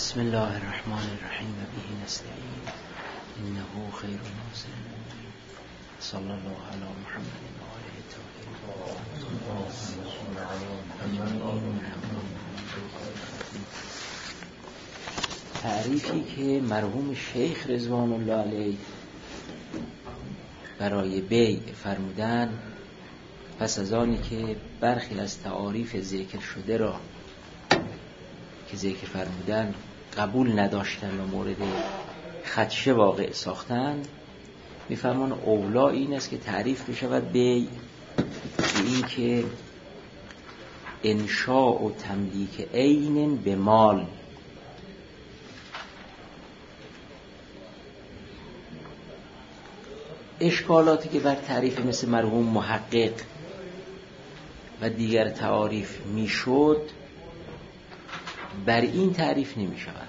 بسم الله الرحمن الرحیم و به نستعین انه خیر ناصر صلی الله علی محمد و آله الطاهرین. تعریفی که مرحوم شیخ رضوان الله علیه برای بیع فرمودن پس از آنی که برخی از تعاریف ذکر شده را که ذکر فرمودن قبول نداشتن و مورد خدشه واقع ساختن، میفرمان اولا این است که تعریف بشود بیع به این که انشاء و تملیک عین به مال، اشکالاتی که بر تعریف مثل مرحوم محقق و دیگر تعاریف میشد بر این تعریف نمی شود.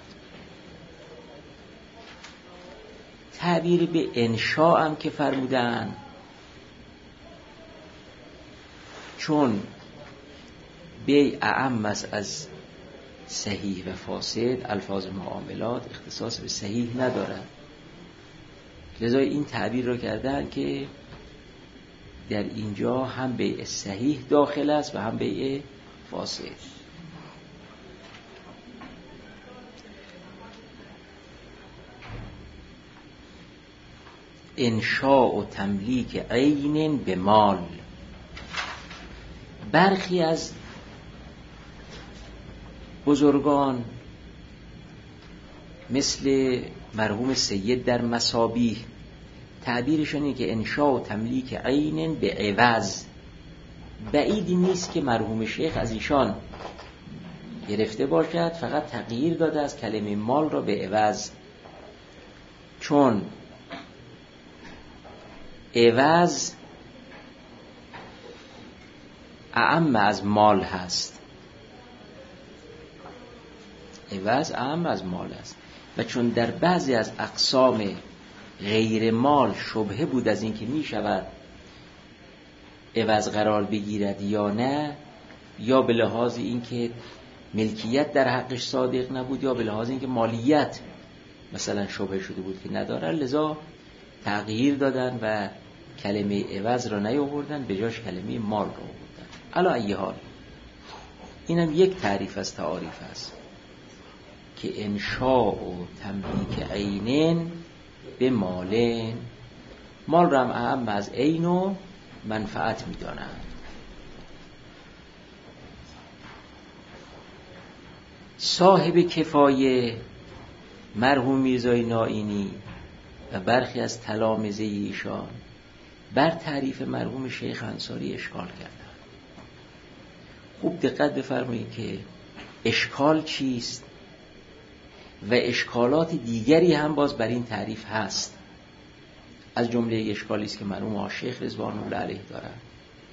تعبیر به انشاء هم که فرمودن، چون بیع اعم است از صحیح و فاسد، الفاظ معاملات اختصاص به صحیح ندارد، لذا این تعبیر را کردن که در اینجا هم بیع صحیح داخل است و هم بیع فاسد. انشاء و تملیک عین به مال. برخی از بزرگان مثل مرحوم سید در مصابیح تعبیرشون اینه که انشاء و تملیک عین به عوض. بعیدی نیست که مرحوم شیخ از ایشان گرفته باشد، فقط تغییر داده از کلمه مال را به عوض، چون عوض اعم از مال هست. عوض اعم از مال است و چون در بعضی از اقسام غیر مال شبهه بود از این که می شود عوض قرار بگیرد یا نه، یا به لحاظ این که ملکیت در حقش صادق نبود، یا به لحاظ این که مالیت مثلا شبهه شده بود که نداره، لذا تغییر دادن و کلمه عوض را نیاوردن، به جاش کلمه مال را آوردن. علی ای حال اینم یک تعریف از تعاریف است که انشاء و تملیک عینن به مالن، مال را هم اهم از عین و منفعت می‌دانند. صاحب کفایه مرحوم میرزای نائینی و برخی از تلامذه ایشان بر تعریف مرحوم شیخ انصاری اشکال کردند. خوب دقت بفرمایید که اشکال چیست و اشکالات دیگری هم باز بر این تعریف هست. از جمله اشکالی است که مرحوم شیخ رضوان الله علیه دارند.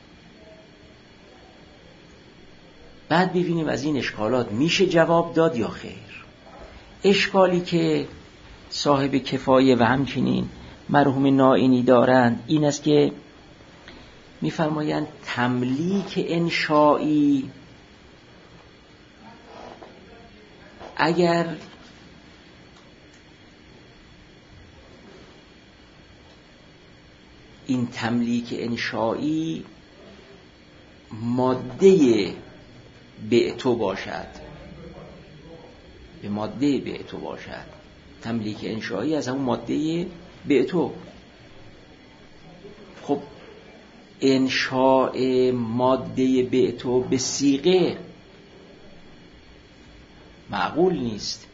بعد ببینیم از این اشکالات میشه جواب داد یا خیر. اشکالی که صاحب کفایه و همچنین مرحوم نائینی دارند این است که میفرمایند تملیک انشائی اگر این تملیک انشائی ماده بعتو باشد، به ماده بعتو باشد، تملیک انشائی از همون ماده بعتو. خب انشاء ماده بعتو به صیغه معقول نیست.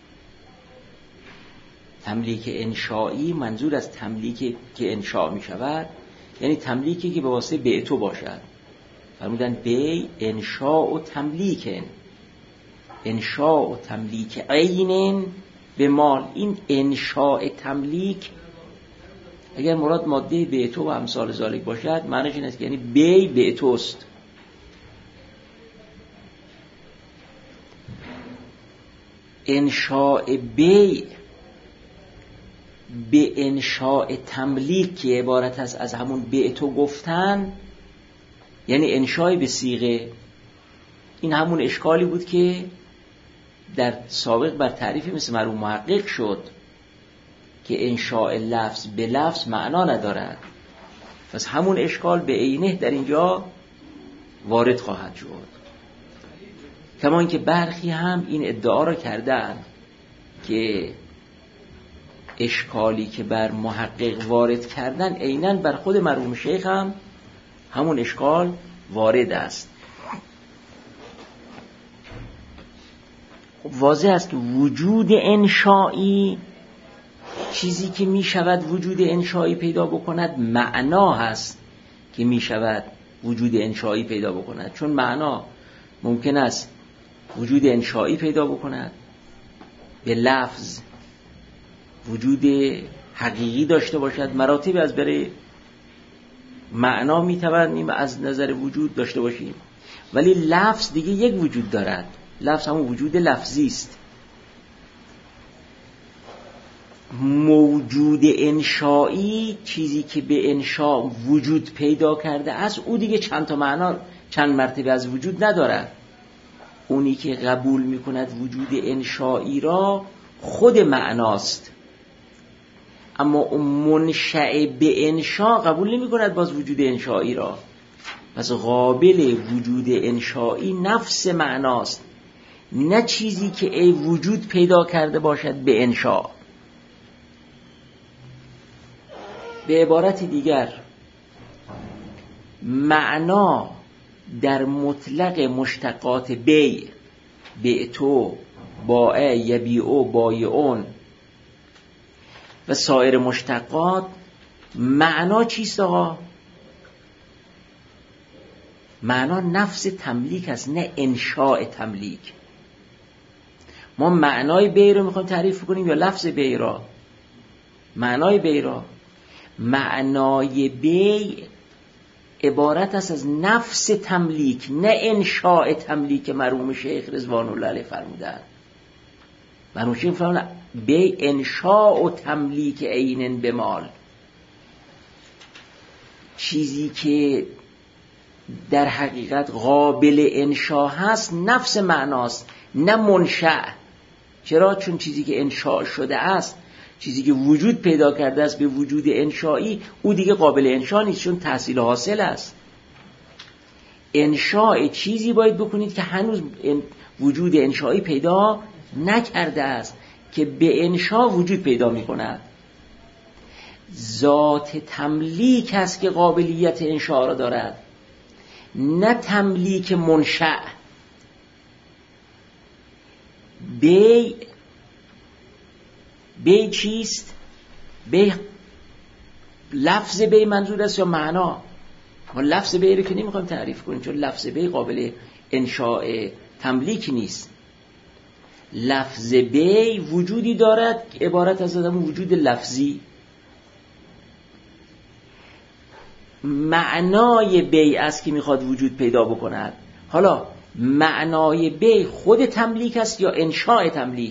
تملیک انشائی منظور از تملیک که انشاء می شود یعنی تملیکی که به واسطه بعتو باشد. فرمودن بیع انشاء و تملیکن، انشاء و تملیک عینن به مال. این انشاء تملیک اگر مراد ماده بعتو و امثال ذالک باشد معنیش این است که یعنی بیع بعتوست. انشاء بیع به انشاء تملیک که عبارت است از همون بعتو گفتن یعنی انشاء به صیغه. این همون اشکالی بود که در سابق بر تعریفی مثل مرحوم محقق شد که انشاء لفظ به لفظ معنا ندارد، پس همون اشکال به عینه در اینجا وارد خواهد شد. کما اینکه برخی هم این ادعا را کردن که اشکالی که بر محقق وارد کردن عیناً بر خود مرحوم شیخ هم همون اشکال وارد است. خب واضح است که وجود انشایی، چیزی که می شود وجود انشایی پیدا بکند، معنا هست که می شود وجود انشایی پیدا بکند. چون معنا ممکن است وجود انشایی پیدا بکند، به لفظ وجود حقیقی داشته باشد، مراتب از برای معنا می توانیم از نظر وجود داشته باشیم، ولی لفظ دیگه یک وجود دارد، لفظ همون وجود لفظی است. موجود انشایی، چیزی که به انشا وجود پیدا کرده است، او دیگه چند تا معنا، چند مرتبه از وجود ندارد. اونی که قبول می کند وجود انشایی را خود معناست، اما اون منشأ به انشا قبول نمی کند باز وجود انشایی را. پس قابل وجود انشایی نفس معناست، نه چیزی که ای وجود پیدا کرده باشد به انشا. به عبارت دیگر، معنا در مطلق مشتقات بیع، بعتو، باع، یبیعو، بایعون و سایر مشتقات، معنا چیست آقا؟ معنا نفس تملیک است، نه انشاء تملیک. ما معنای بیع رو میخوایم تعریف کنیم یا لفظ بیع را؟ معنای بیع را. معنای بیع عبارت است از نفس تملیک، نه انشاء تملیک. مرحوم شیخ رضوان الله علیه فرمودند، مرحوم شیخ فرمودند بیع انشاء و تملیک عین به مال. چیزی که در حقیقت قابل انشاء هست نفس معناست، نه منشأ. چرا؟ چون چیزی که انشاء شده است، چیزی که وجود پیدا کرده است به وجود انشایی، او دیگه قابل انشاء نیست، چون تحصیل حاصل است. انشاء چیزی باید بکنید که هنوز وجود انشایی پیدا نکرده است، که به انشاء وجود پیدا می کند. ذات تملیک است که قابلیت انشاء را دارد، نه تملیک منشأ. بیع چیست؟ بیع لفظ بیع منظور است یا معنا؟ ما لفظ بیع رو که نمیخوایم تعریف کنیم، چون لفظ بیع قابل انشاء تملیک نیست. لفظ بیع وجودی دارد که عبارت از همون وجود لفظی. معنای بیع است که میخواد وجود پیدا بکند. حالا معنای بیع خود تملیک است یا انشاء تملیک؟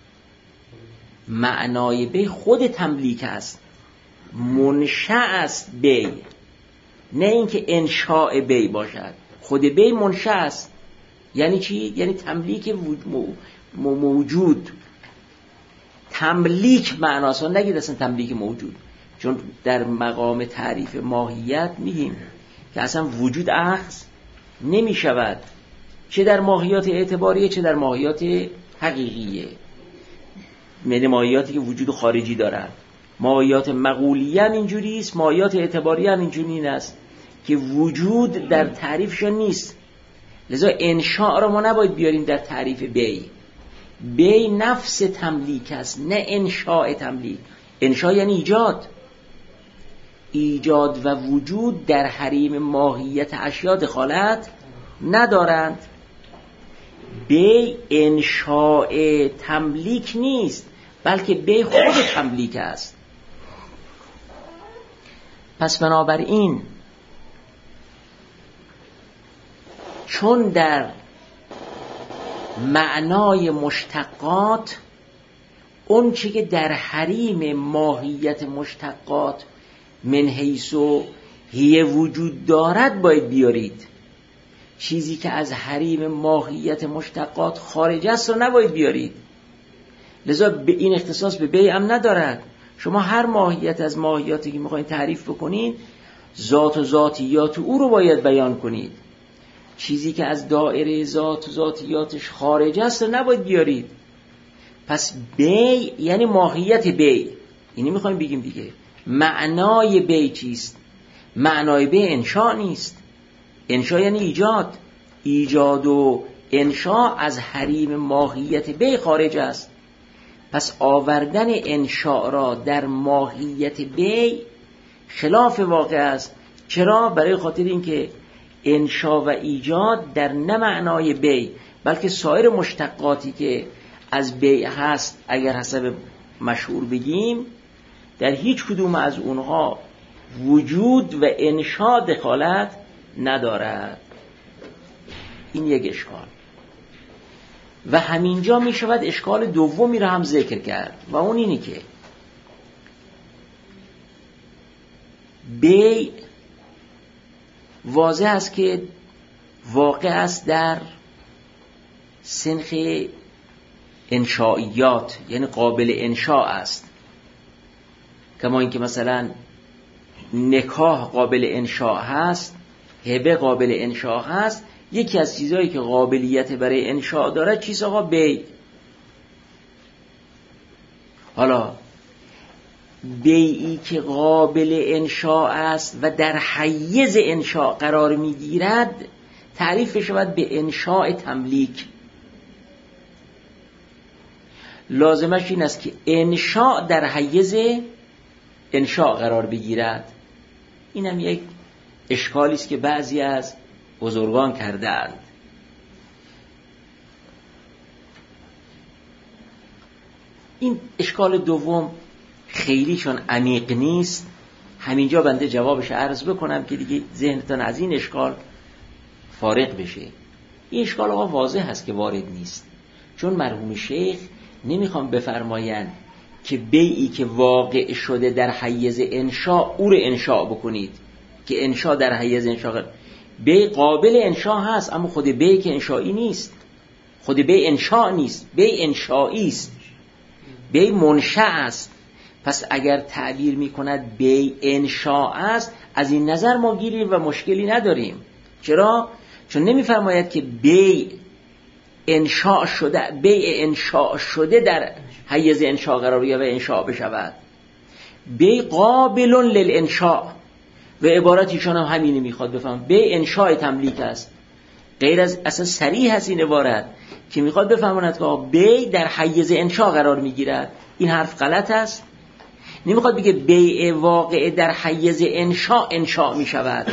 معنای بیع خود تملیک است، منشأ است بیع، نه اینکه انشاء بیع باشد. خود بیع منشأ است. یعنی چی؟ یعنی تملیک موجود. تملیک معناست، نگید اصلا تملیک موجود، چون در مقام تعریف ماهیت میگیم که اصلا وجود اخذ نمی شود، چه در ماهیات اعتباریه چه در ماهیات حقیقیه. من ماهیاتی که وجود خارجی دارن، ماهیات مقولیه هم اینجوری است، ماهیات اعتباریه هم اینجوری است که وجود در تعریفشون نیست. لذا انشاء را ما نباید بیاریم در تعریف بیع. بیع نفس تملیک است، نه انشاء تملیک. انشاء یعنی ایجاد و وجود در حریم ماهیت اشیاء دخالت ندارند. بیع انشاء تملیک نیست، بلکه بیع خود تملیک است. پس بنابراین چون در معنای مشتقات اون چی که در حریم ماهیت مشتقات من حیث و هی وجود دارد باید بیارید، چیزی که از حریم ماهیت مشتقات خارج است رو نباید بیارید. لذا به این اختصاص به بیع هم ندارد. شما هر ماهیت از ماهیاتی که میخواین تعریف بکنید، ذات و ذاتیات او رو باید بیان کنید. چیزی که از دایره ذات و ذاتیاتش خارج است رو نباید بیارید. پس بیع یعنی ماهیت بیع. اینی میخوایم بگیم دیگه. معنای بیع چیست؟ معنای بیع انشاء نیست. انشاء یعنی ایجاد. ایجاد و انشاء از حریم ماهیت بیع خارج است. پس آوردن انشاء را در ماهیت بیع خلاف واقع است. چرا؟ برای خاطر اینکه انشاء و ایجاد در نه معنای بیع بلکه سایر مشتقاتی که از بیع هست، اگر حسب مشهور بگیم، در هیچ کدوم از اونها وجود و انشاء دخالت ندارد. این یک اشکال. و همینجا می شود اشکال دومی را هم ذکر کرد و اون اینی که بیع واضح است که واقع است در سنخ انشائیات، یعنی قابل انشاء است. کما اینکه مثلا نکاح قابل انشاء هست، هبه قابل انشاء هست. یکی از چیزهایی که قابلیت برای انشاء داره چیز آقا بیع. حالا بیعی که قابل انشاء است و در حیز انشاء قرار میگیرد تعریف شود به انشاء تملیک. لازمش این است که انشاء در حیز انشاء قرار بگیرد. این هم یک اشکالی است که بعضی از بزرگان کردند. این اشکال دوم خیلی چون عمیق نیست، همینجا بنده جوابش عرض بکنم که دیگه ذهنتان از این اشکال فارغ بشه. این اشکال آقا واضح هست که وارد نیست، چون مرحوم شیخ نمیخوام بفرمایند که بیعی که واقع شده در حیز انشاء او رو انشاء بکنید، که انشاء در حیز انشاء. بیع قابل انشاء هست، اما خود بیع که انشائی نیست. خود بیع انشاء نیست، بیع انشائی است، بیع منشأ است. پس اگر تعبیر میکند بیع انشاء است، از این نظر ما گیری و مشکلی نداریم. چرا؟ چون نمیفرماید که بیع انشاء شده، بیع انشاء شده در حیز انشاء قرار بگیرد و انشاء بشود. بیع قابل للانشاء و عبارتیشان هم همینی میخواد بفهم. بیع انشاء تملیک است. غیر از اصلا صریح هست این عبارت که میخواد بفهماند که بیع در حیز انشاء قرار میگیرد. این حرف غلط است. نمیخواد بگه بیع واقع در حیز انشاء میشود.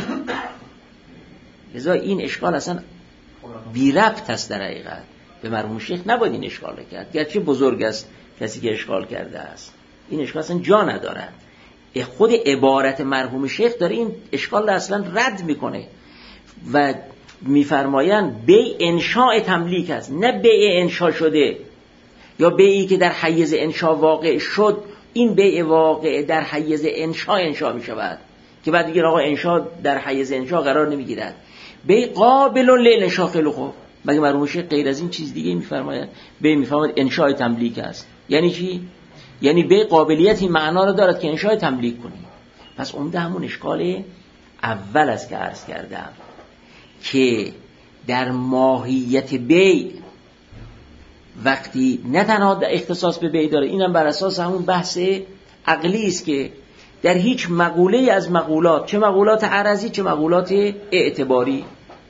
لذا این اشکال اصلا بی ربط است. در حقیقت به مرحوم شیخ نباید این اشکال کرد، گرچه بزرگ است کسی که اشکال کرده است. این اشکال اصلا جا ندارد. خود عبارت مرحوم شیخ داره این اشکال اصلا رد میکنه و میفرمایند بیع انشاء تملیک است، نه بیع انشاء شده یا بیعی که در حیز انشاء واقع شد. این بیع واقع در حیز انشاء میشود که بعد دیگه آقا انشاء در حیز انشاء قرار نمیگیرد. بیع قابل للانشاء خیلی خوب. مگه مرحوم شیخ غیر از این چیز دیگه میفرماید؟ بیع میفرماید انشاء تملیک است. یعنی چی؟ یعنی بیع قابلیت این معنا رو دارد که انشاء تملیک کنی. پس عمده همون اشکال اول است که عرض کردم که در ماهیت بیع وقتی نه تنها اختصاص به بیع داره، اینم بر اساس همون بحث عقلی است که در هیچ مقوله از مقولات، چه مقولات عرضی چه مقولات اعتباری،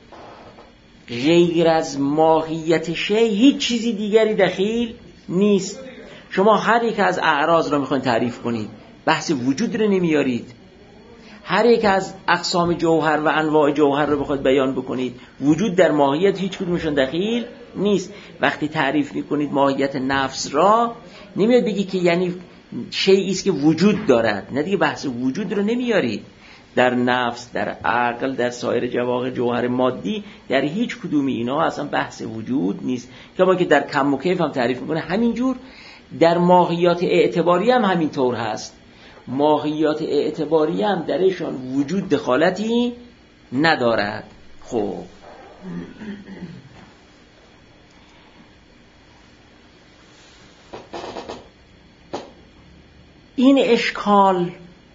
غیر از ماهیت شیء هیچ چیزی دیگری دخیل نیست. شما هر یک از اعراض را میخواین تعریف کنید، بحث وجود رو نمیارید. هر یک از اقسام جوهر و انواع جوهر رو بخواید بیان بکنید، وجود در ماهیت هیچ کدومشون دخیل نیست. وقتی تعریف میکنید ماهیت نفس را، نمیاد بگی که یعنی شیئی است که وجود دارد، نه دیگه بحث وجود رو نمیارید. در نفس، در عقل، در سایر جواهر جوهر مادی، در هیچ کدومی اینا اصلا بحث وجود نیست. کما که در کم و کیف هم تعریف میکنه همینجور. در ماهیات اعتباری هم همینطور هست. ماهیات اعتباری هم درشان وجود دخالتی ندارد. خب این اشکال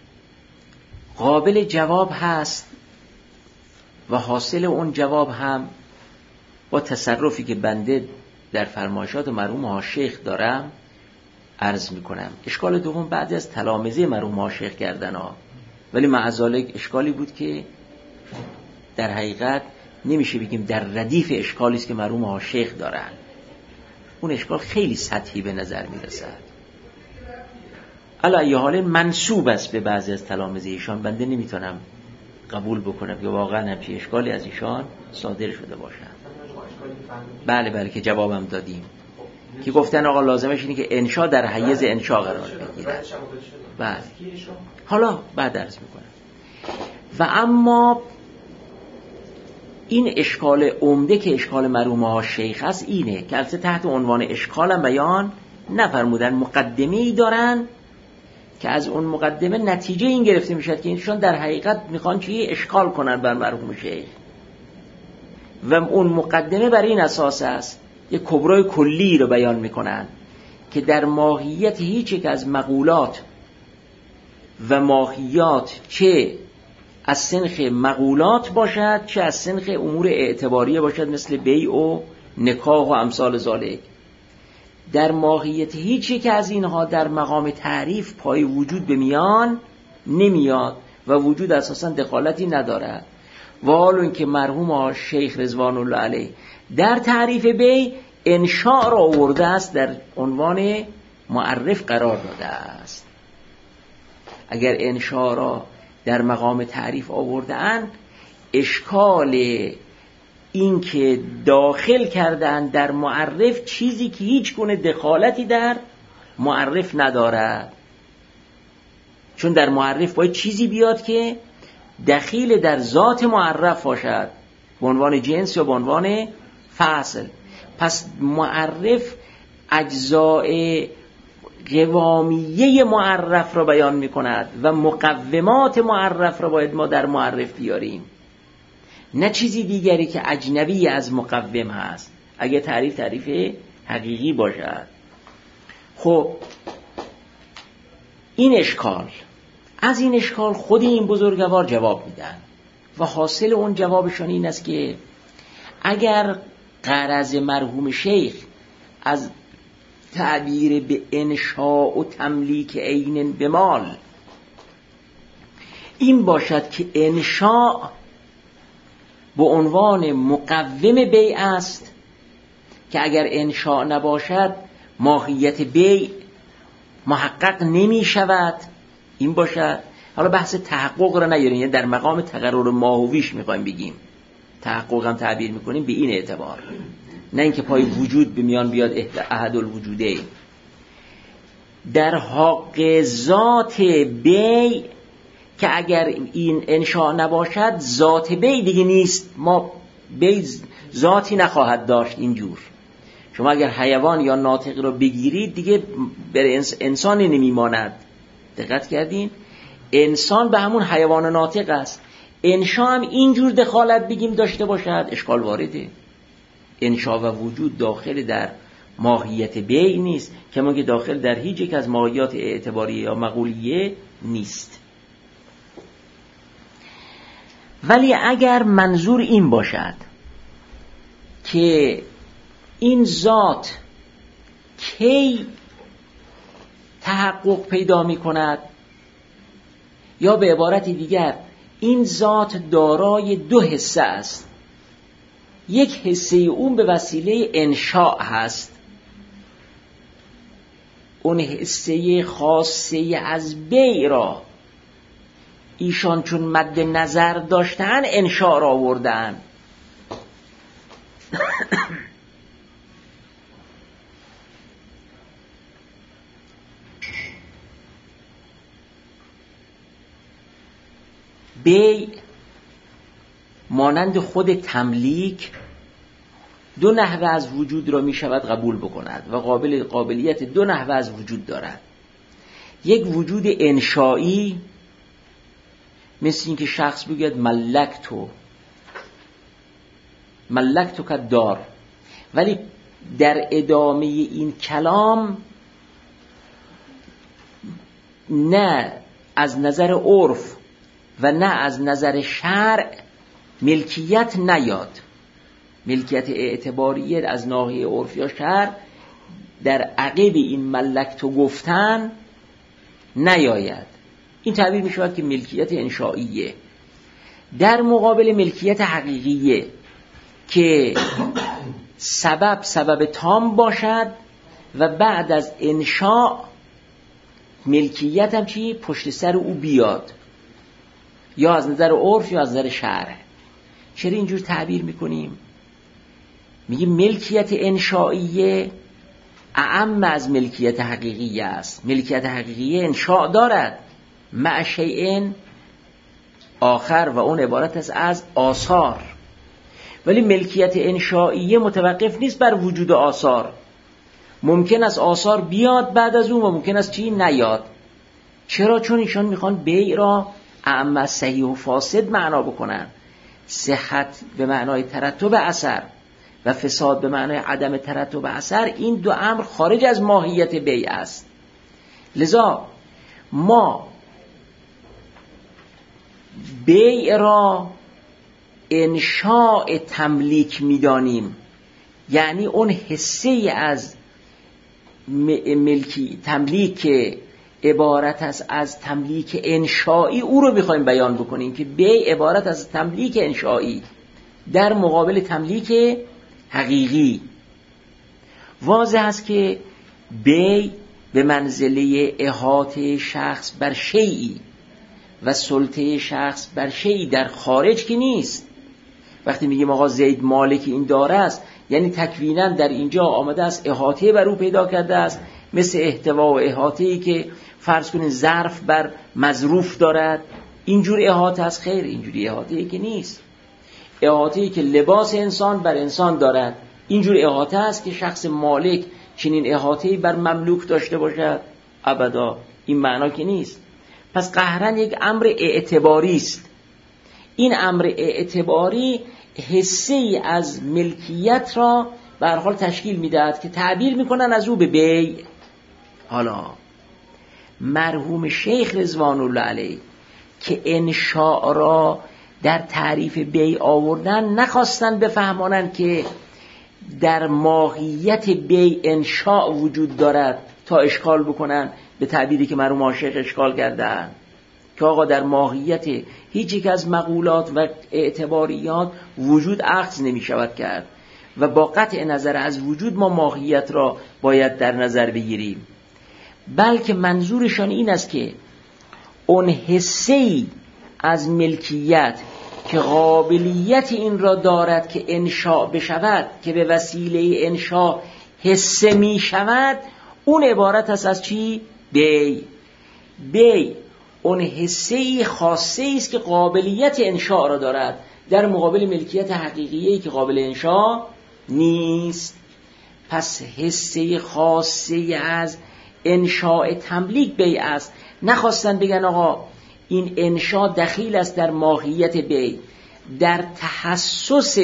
قابل جواب هست و حاصل اون جواب هم با تصرفی که بنده در فرمایشات مرحوم حاشیخ دارم عرض میکنم. اشکال دوم بعد از تلامذه مرحوم حاشیخ کردن ها، ولی معذالک اشکالی بود که در حقیقت نمیشه بگیم در ردیف اشکالی است که مرحوم حاشیخ دارن. اون اشکال خیلی سطحی به نظر میرسد، علی حال منسوب است به بعضی از تلامذه ایشان. بنده نمیتونم قبول بکنم که واقعا همچین اشکالی از ایشان صادر شده باشد. بله که جوابم دادیم که گفتن آقا لازمش اینه که انشا در حیز انشا قرار بگیره. بله حالا بعد عرض میکنم. و اما این اشکال عمده که اشکال مرحوم حاشیخ است اینه که البته تحت عنوان اشکالم بیان نفرمودن، مقدمه‌ای دارن که از اون مقدمه نتیجه این گرفته میشد که اینشان در حقیقت میخوان چی اشکال کنن بر مرحوم شیخ، و اون مقدمه بر این اساس است یک کبرای کلی رو بیان میکنن که در ماهیت هیچ یک از مقولات و ماهیات، چه از سنخ مقولات باشد چه از سنخ امور اعتباریه باشد مثل بیع و نکاح و امثال ذالک، در ماهیت هیچ یک از اینها در مقام تعریف پای وجود به میان نمیاد و وجود اساسا دخالتی ندارد. و حال اینکه مرحوم شیخ رضوان الله علیه در تعریف بیع انشاء را آورده است، در عنوان معرف قرار داده است. اگر انشاء را در مقام تعریف آورده اند، اشکال این که داخل کردن در معرف چیزی که هیچ گونه دخالتی در معرف ندارد، چون در معرف باید چیزی بیاد که دخیل در ذات معرف باشد به عنوان جنس یا به عنوان فصل. پس معرف اجزاء قوامیه معرف را بیان می کند و مقومات معرف را باید ما در معرف بیاریم، نه چیزی دیگری که اجنبی از مقوم هست اگه تعریف حقیقی باشد. خب این اشکال، از این اشکال خود این بزرگوار جواب میدن و حاصل اون جوابشان این است که اگر غرض مرحوم شیخ از تعبیر به انشاء و تملیک عین به مال این باشد که انشاء به عنوان مقوم بیع است، که اگر انشاء نباشد ماهیت بیع محقق نمی شود، این باشد. حالا بحث تحقق را نیاریم، یعنی در مقام تقرر ماهویش میخوایم بگیم، تحقق هم تعبیر میکنیم به این اعتبار، نه اینکه پای وجود به میان بیاد احد الوجوده. در حق ذات بیع که اگر این انشاء نباشد ذات بیع دیگه نیست، ما بیع ذاتی نخواهد داشت. اینجور شما اگر حیوان یا ناطق رو بگیرید دیگه بر انسانی نمیماند. دقت کردین؟ انسان به همون حیوان ناطق است. انشاء هم اینجور دخالت بگیم داشته باشد اشکال وارده. انشاء و وجود داخل در ماهیت بیع نیست، کما که داخل در هیچ یک از ماهیات اعتباریه یا مقولیه نیست. ولی اگر منظور این باشد که این ذات کی تحقق پیدا می کند، یا به عبارت دیگر این ذات دارای دو حصه است، یک حصه اون به وسیله انشاء هست، اون حصه خاصه از بیع را ایشان چون مد نظر داشتن انشاء را آوردن. بیع مانند خود تملیک دو نحوه از وجود را می شود قبول بکند و قابلیت دو نحوه از وجود دارد. یک وجود انشایی، مثل این که شخص بگوید ملکتو، ملکتک الدار. ولی در ادامه این کلام نه از نظر عرف و نه از نظر شرع ملکیت نیاد، ملکیت اعتباریه از ناحیه عرف یا شرع در عقب این ملکتو گفتن نیاید. این تعبیر می شود که ملکیت انشائیه در مقابل ملکیت حقیقیه که سبب تام باشد و بعد از انشاء ملکیت هم چی؟ پشت سر او بیاد، یا از نظر عرف یا از نظر شرع. چرا اینجور تعبیر میکنیم؟ میگیم ملکیت انشائیه اعم از ملکیت حقیقیه است. ملکیت حقیقیه انشاء دارد مع شیء آخر و اون عبارت است از آثار، ولی ملکیت انشائیه متوقف نیست بر وجود آثار. ممکن است آثار بیاد بعد از اون و ممکن است چی نیاد. چرا؟ چون ایشان میخوان بیع را اعم از صحیح و فاسد معنا بکنن. صحت به معنای ترتب اثر و فساد به معنای عدم ترتب اثر، این دو امر خارج از ماهیت بیع است. لذا ما بیع را انشاء تملیک میدانیم، یعنی اون حصه از ملکی تملیک که عبارت است از تملیک انشائی، او رو بخوایم بیان بکنیم که بیع عبارت از تملیک انشائی در مقابل تملیک حقیقی. واضح است که بیع به منزله احاطه شخص بر شیئی و سلطه شخص بر شیئی در خارج که نیست. وقتی میگیم آقا زید مالک این داره است، یعنی تکویناً در اینجا آمده است احاطه بر او پیدا کرده است، مثل احتوا و احاطه‌ای که فرض کنید ظرف بر مظروف دارد، اینجور احاطه است. خیر، اینجوری احاطه‌ای که نیست. احاطه‌ای که لباس انسان بر انسان دارد، اینجور احاطه است که شخص مالک چنین احاطه‌ای بر مملوک داشته باشد. ابدا این معنا که نیست. پس قهرن یک امر اعتباری است. این امر اعتباری حصه‌ای از ملکیت را به هر حال تشکیل می‌دهد که تعبیر می‌کنن از او به بیع. حالا مرحوم شیخ رضوان الله علیه که انشاء را در تعریف بیع آوردن، نخواستن بفهمانند که در ماهیت بیع انشاء وجود دارد تا اشکال بکنن به تعبیری که مرحوم عاشق اشکال کردن که آقا در ماهیت هیچ یک از مقولات و اعتباریات وجود اخذ نمی شود کرد و با قطع نظر از وجود ما ماهیت را باید در نظر بگیریم. بلکه منظورشان این است که اون حصه‌ای از ملکیت که قابلیت این را دارد که انشاء بشود، که به وسیله انشاء حصه می شود، اون عبارت است از چی؟ بیع. بیع اون حصه‌ای خاصه‌ای است که قابلیت انشاء را دارد در مقابل ملکیت حقیقیه‌ای که قابل انشاء نیست. پس حصه خاصه از انشاء تملیک بیع است. نخواستن بگن آقا این انشاء دخیل است در ماهیت بیع، در تحسس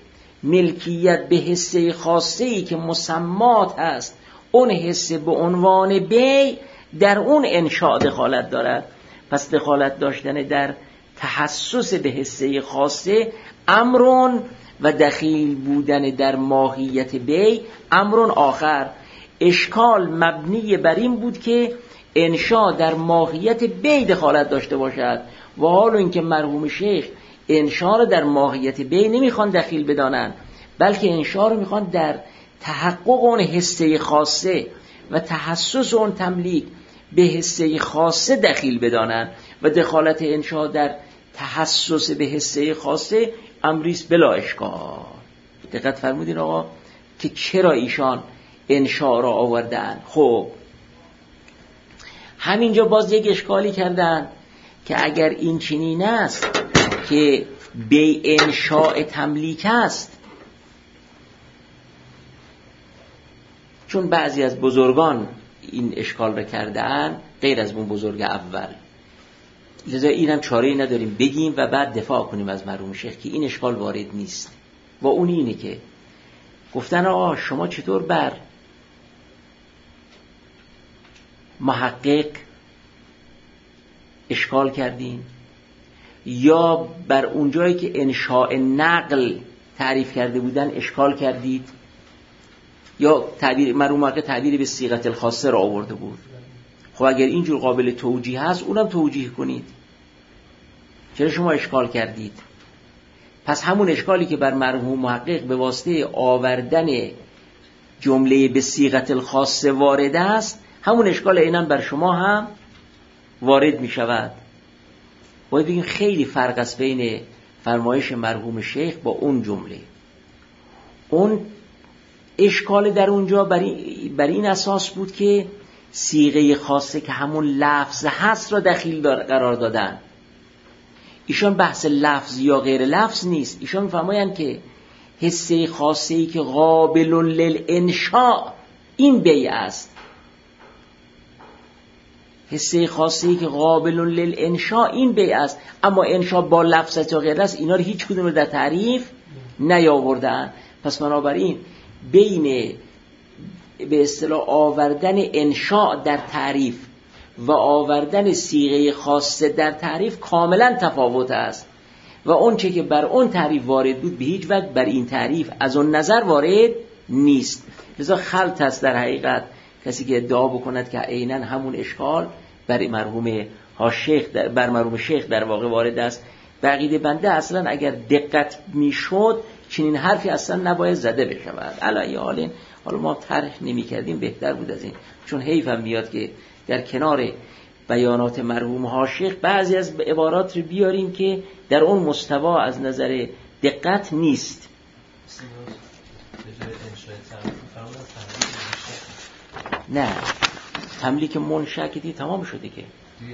ملکیت به حصه خاصه‌ای که مسمات هست، اون حصه به عنوان بیع در اون انشاء دخالت دارد. پس دخالت داشتن در تحسس به حصه خاصه امرون و دخیل بودن در ماهیت بیع امرون آخر. اشکال مبنی بر این بود که انشاء در ماهیت بیع دخالت داشته باشد و حال اینکه مرحوم شیخ انشاء را در ماهیت بیع نمیخوان دخیل بدانند، بلکه انشاء را میخوان در تحقق اون حصه خاصه و تحسس اون تملیک به حصه خاصه دخیل بدانند و دخالت انشاء در تحسس به حصه خاصه امریست بلا اشکال. دقت فرمودین آقا که چرا ایشان انشاء را آوردن. خب همینجا باز یک اشکالی کردن که اگر این چنین است که به انشاء تملیک است، چون بعضی از بزرگان این اشکال را کردن غیر از اون بزرگ اول، لذا اینم چاره‌ای نداریم بگیم و بعد دفاع کنیم از مرحوم شیخ که این اشکال وارد نیست. و اون اینه که گفتن آقا شما چطور بر محقق اشکال کردین یا بر اونجایی که انشاء نقل تعریف کرده بودن اشکال کردید، یا تعبیر مرحوم محقق تعبیری به صیغه الخاصه را آورده بود. خب اگر اینجور قابل توجیه هست اونم توجیه کنید. چرا شما اشکال کردید؟ پس همون اشکالی که بر مرحوم محقق به واسطه آوردن جمله به صیغه الخاصه وارد است، همون اشکال عیناً بر شما هم وارد می شود. باید بگیم خیلی فرق است بین فرمایش مرحوم شیخ با اون جمله. اون اشکال در اونجا بر این اساس بود که صیغه خاصه که همون لفظ هست را دخیل قرار دادن. ایشان بحث لفظ یا غیر لفظ نیست، ایشان می‌فرمایند که حسه خاصه‌ای که قابل للانشاء این بیع است. حسه خاصه‌ای که قابل للانشاء این بیع است، اما انشاء با لفظ یا غیر است اینا رو هیچ کدوم رو در تعریف نیاوردن. پس بنابراین بین به اصطلاح آوردن انشاء در تعریف و آوردن صیغه خاصه در تعریف کاملا تفاوت است و اون چه که بر اون تعریف وارد بود به هیچ وجه بر این تعریف از اون نظر وارد نیست. لذا خلط است در حقیقت کسی که ادعا بکند که عیناً همون اشکال بر مرحوم شیخ در واقع وارد است. بقیده بنده اصلا اگر دقت میشد چنین حرفی اصلا نباید زده بشود. علی حال حالا ما طرح نمی کردیم بهتر بود از این، چون حیف هم میاد که در کنار بیانات مرحوم حاشیخ بعضی از عبارات رو بیاریم که در اون مستوا از نظر دقت نیست. نه تملیک منشأ که تمام شده که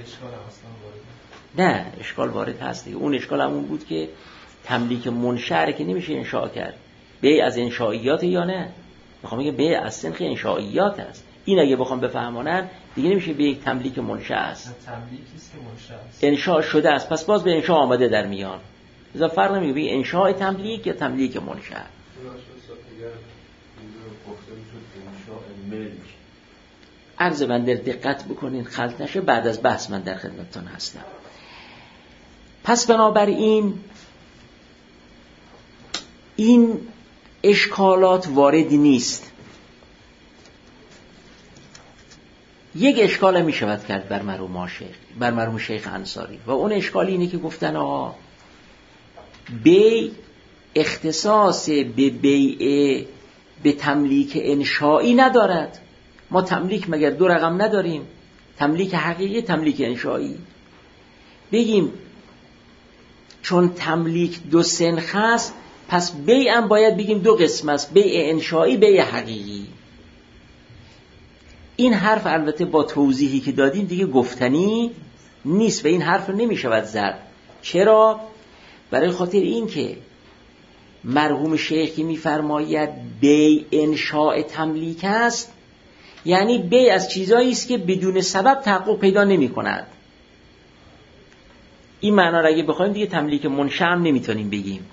نه اشکال وارد هست دیگه. اون اشکال همون بود که تملیک منشأ که نمیشه انشاء کرد. بیع از انشائیات یا نه؟ میخوام بگم بیع از سنخ انشائیات است. این اگه بخوام بفهمونن دیگه نمیشه به یک تملیک منشأ است. تملیکی است که منشأ است. انشاء شده است، پس باز به انشاء آمده در میان. لذا فرق نمیکنه به انشاء تملیک یا تملیک منشأ. عرض بنده دقت بکنین خلط نشه، بعد از بحث من در خدمتتون هستم. پس بنابراین این اشکالات واردی نیست. یک اشکال می شود کرد بر مرحوم شیخ انصاری و اون اشکال اینه که گفتن آقا بیع اختصاص به بیع به تملیک انشایی ندارد. ما تملیک مگر دو رقم نداریم؟ تملیک حقیقی، تملیک انشایی. بگیم چون تملیک دو سنخ است پس بیع هم باید بگیم دو قسم است، بیع انشایی، بیع حقیقی. این حرف البته با توضیحی که دادیم دیگه گفتنی نیست و این حرف رو نمی شود زد. چرا؟ برای خاطر این که مرحوم شیخی می فرماید بیع انشاء تملیک است، یعنی بیع از چیزایی است که بدون سبب تحقق پیدا نمی کند. این معنا را اگه بخوایم دیگه تملیک منشأ هم نمیتونیم بگیم،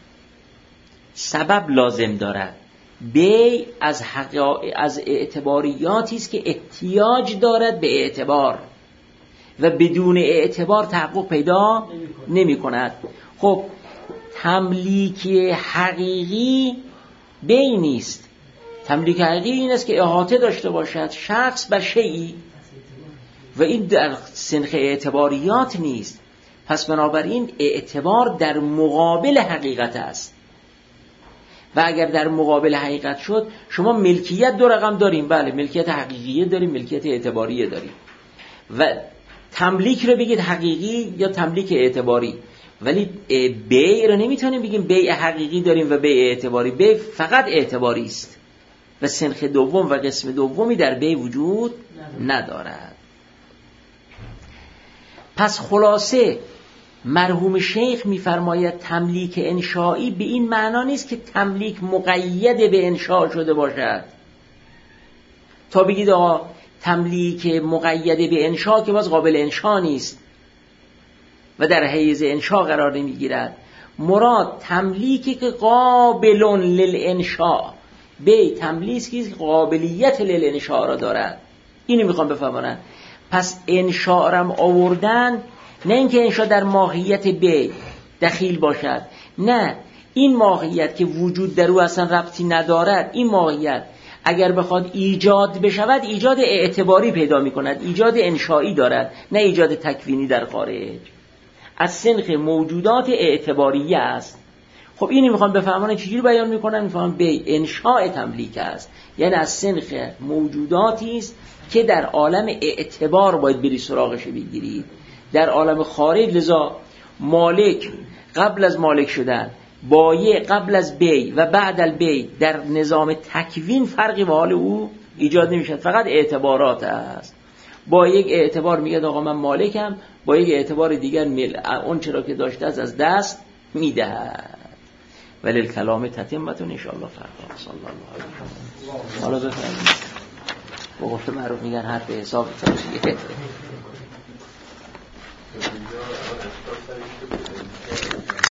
سبب لازم دارد. بیع از اعتباریاتی است که احتیاج دارد به اعتبار و بدون اعتبار تحقق پیدا نمی کند. خب تملیک حقیقی بیع نیست. تملیک حقیقی این است که احاطه داشته باشد شخص بر شیئی و این در سنخ اعتباریات نیست. پس بنابراین اعتبار در مقابل حقیقت است و اگر در مقابل حقیقت شد شما ملکیت دو رقم داریم، بله ملکیت حقیقیه داریم، ملکیت اعتباریه داریم و تملیک رو بگید حقیقی یا تملیک اعتباری، ولی بیع رو نمیتونیم بگیم بیع حقیقی داریم و بیع اعتباری. بیع فقط اعتباری است و سنخ دوم و قسم دومی در بیع وجود ندارد. پس خلاصه مرحوم شیخ می‌فرماید تملیک انشایی به این معنا نیست که تملیک مقید به انشاء شده باشد. تا بگید آقا تملیک مقید به انشاء که باز قابل انشاء نیست و در حیز انشاء قرار نمیگیرد. مراد تملیکی که قابل للانشاء، بی تملیکی که قابلیت للانشاء را دارد. اینو میخوام بفهمونن. پس انشاء را آوردن، نه اینکه انشاء در ماهیت بی دخیل باشد، نه، این ماهیت که وجود در او اصلا ربطی ندارد، این ماهیت اگر بخواد ایجاد بشود ایجاد اعتباری پیدا میکند، ایجاد انشایی دارد، نه ایجاد تکوینی در خارج. از سنخ موجودات اعتباریه است. خب اینو میخوام بفهمونن چجوری بیان میکنن. میفهمن به انشاء تملیک است، یعنی از سنخ موجوداتی است که در عالم اعتبار باید بری سراغش بگیرید، در عالم خارج. لذا مالک قبل از مالک شدن، بایع قبل از بی و بعد البی، در نظام تکوین فرقی به حال او ایجاد نمیشد، فقط اعتبارات است. با یک اعتبار میگه آقا من مالکم، با یک اعتبار دیگر اون چرا که داشته از دست میدهد. ولی الکلام تتمتون ان شاء الله فردا. صلی الله علیه و سلم. حالا بفرمایید. با گفت معروف میگن حرف حساب تاشه.